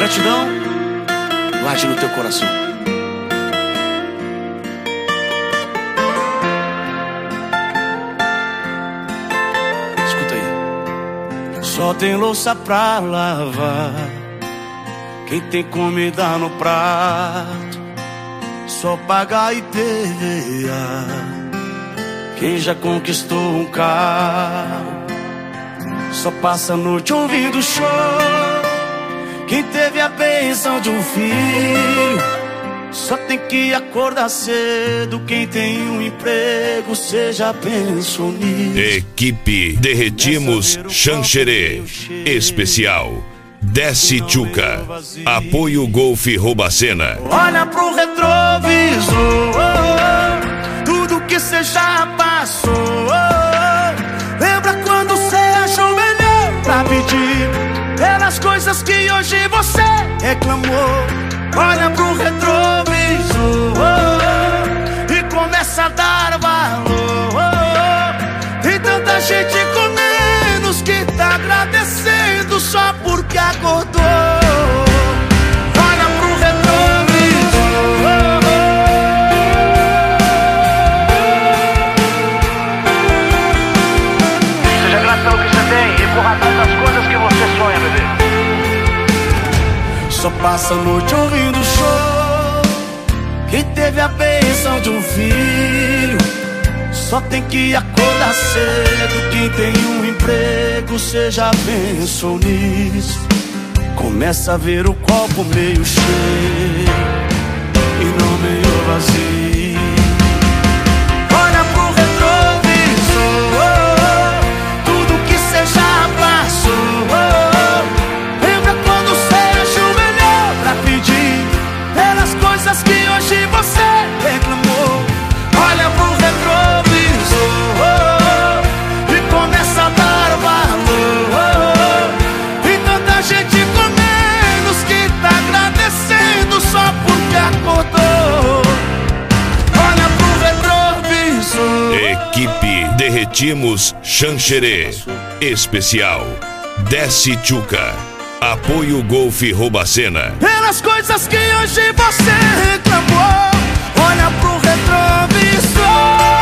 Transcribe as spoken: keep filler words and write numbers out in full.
gratidão guarde no teu coração. Escuta aí. Só tem louça pra lavar, quem tem comida no prato, só paga I P V A, quem já conquistou um carro, só passa a noite ouvindo show, quem teve a bênção de um filho, só tem que acordar cedo, quem tem um emprego, cê já pensou nisso. Equipe Derretimos Xanxerê Especial Desce Tchuca, apoio Golf Robacena. Olha pro retrovisor, tudo que cê já passou. Lembra quando cê ajoelhou pra pedir pelas coisas que hoje você reclamou. Olha pro retrovisor e começa a dar valor. Tem tanta gente com menos que tá agradecendo só porque acordou. Olha pro retrovisor. Seja grato pelo que você tem e corra atrás das coisas que você sonha, bebê. Só passa a noite ouvindo show, quem teve a bênção de um filho, só tem que acordar cedo, quem tem um emprego, cê já pensou nisso. Começa a ver o copo meio cheio e não meio vazio. Olha pro retrovisor, tudo que cê já passou. Lembra quando cê ajoelhou pra pedir pelas coisas que hoje você reclamou. Olha pro retrovisor e começa a dar valor. Tem tanta gente com menos que tá agradecendo só porque acordou. Olha pro retrovisor. Equipe Derretimos Xanxerê Especial Desce Tchuca, apoio Golf Robacena. Pelas coisas que hoje você reclamou. Olha pro retrovisor.